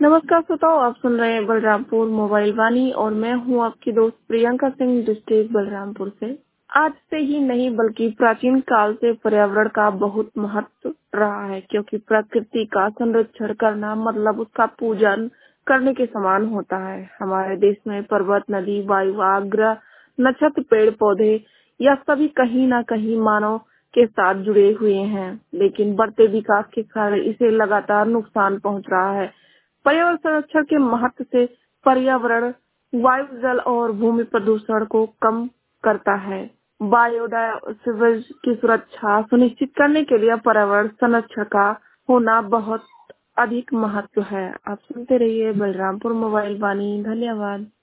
नमस्कार श्रोताओ, आप सुन रहे हैं बलरामपुर मोबाइल वाणी और मैं हूं आपकी दोस्त प्रियंका सिंह डिस्ट्रिक्ट बलरामपुर से। आज से ही नहीं बल्कि प्राचीन काल से पर्यावरण का बहुत महत्व रहा है, क्योंकि प्रकृति का संरक्षण करना मतलब उसका पूजन करने के समान होता है। हमारे देश में पर्वत, नदी, वायु, ग्रह, नक्षत्र, पेड़ पौधे यह सभी कहीं न कहीं मानव के साथ जुड़े हुए हैं, लेकिन बढ़ते विकास के कारण इसे लगातार नुकसान पहुंच रहा है। पर्यावरण संरक्षण के महत्व से पर्यावरण वायु, जल और भूमि प्रदूषण को कम करता है। बायोडायवर्सिटी की सुरक्षा सुनिश्चित करने के लिए पर्यावरण संरक्षण का होना बहुत अधिक महत्व है। आप सुनते रहिए बलरामपुर मोबाइल वाणी। धन्यवाद।